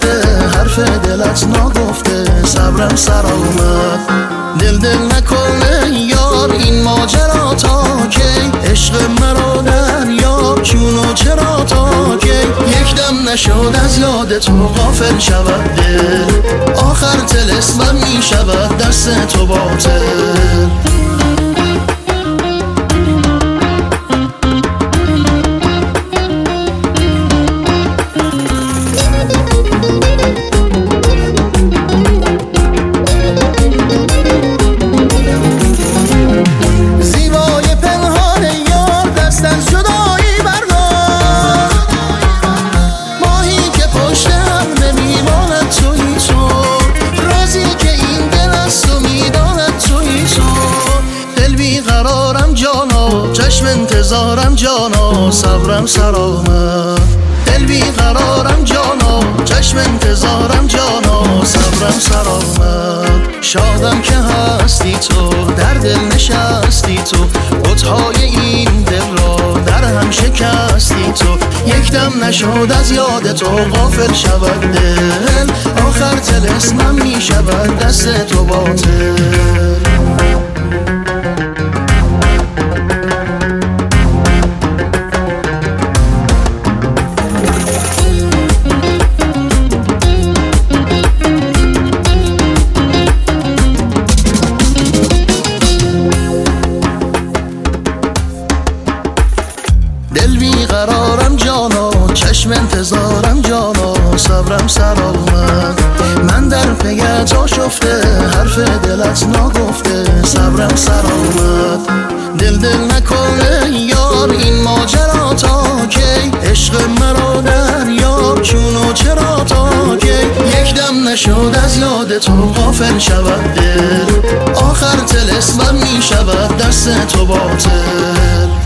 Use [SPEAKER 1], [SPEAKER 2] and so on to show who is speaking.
[SPEAKER 1] شفته حرف دلت نگفته صبرم سر آمد. دل نکنه یار این ماجرا تا کی، عشق مرا دریاب چونو چرا تا کی. یک دم نشد از یاد تو غافل شود دل، آخر طلسمم می شود دست تو باطل. چشم انتظارم جانا صبرم سر آمد. دل بیقرارم جانا چشم انتظارم جانا صبرم سر آمد. شادم که هستی تو در دل نشستی تو، بت‌های این دل را در هم شکستی تو. یک دم نشد از یاد تو غافل شود دل، آخر طلسمم می شود دست تو باطل. دل بیقرارم جانا چشم انتظارم جانا صبرم سر آمد. من در پیت آشفته حرف دلت نگفته صبرم سر آمد. دل نکنه یار این ماجرا تا کی، عشق مرا دریاب چونو چرا تا کی. یک دم نشد از یاد تو غافل شود دل، آخر طلسمم می شود دست تو باطل.